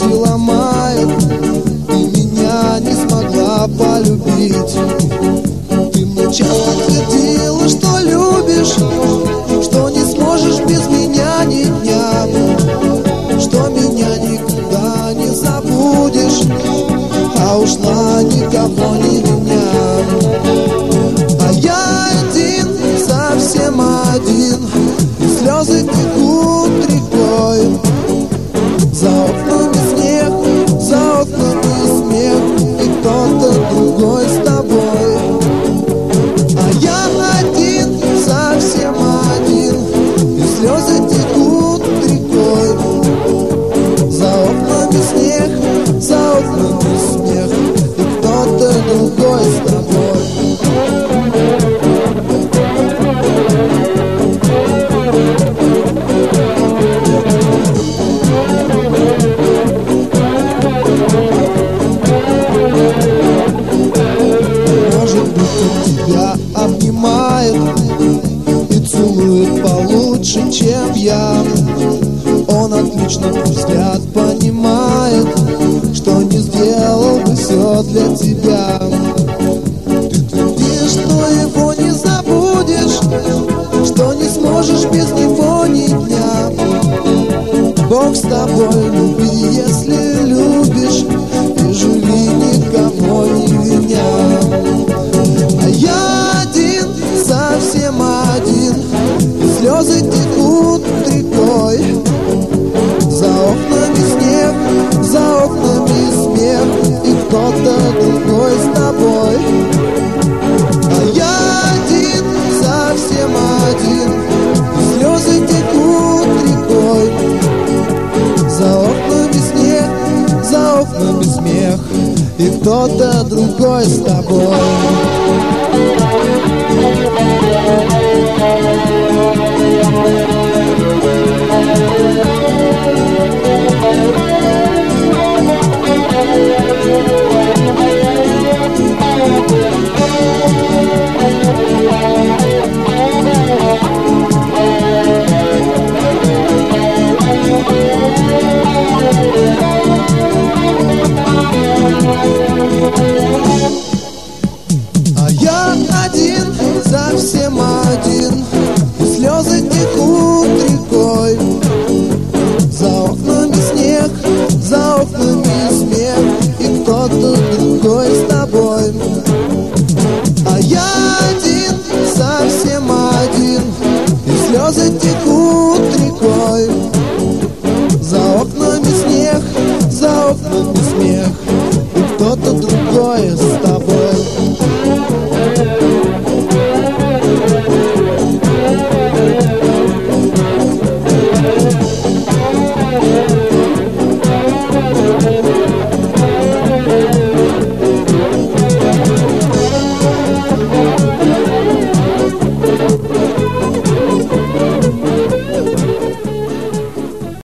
сердце ломает. Ты меня не смогла полюбить. Ты мне часто твердила, что любишь, что не сможешь без меня ни дня, что меня никогда не забудешь, а ушла никого не меня. А я один, совсем один, и слезы текут рекой. За окнами снег, за окнами смех, и кто-то другой с тобой. А я один, совсем один, и слезы текут рекой. За окнами снег, за окнами смех, и кто-то другой с тобой. Может быть, он тебя обнимает и целует получше, чем я. Он отлично взгляд понимает, что не сделал бы все для тебя. Ты твердишь, что его не забудешь, что не сможешь без него ни дня. Бог с тобой, люби, если любишь, и живи, никого не виня. А я один, совсем один, и слезы текут рекой. За окнами снег, за окнами смех, и кто-то другой с тобой. А я один, совсем один, и слезы текут рекой. За окнами снег, за окнами смех, и кто-то другой с тобой. А я один, совсем один, и слезы текут рекой. За окнами снег, за окнами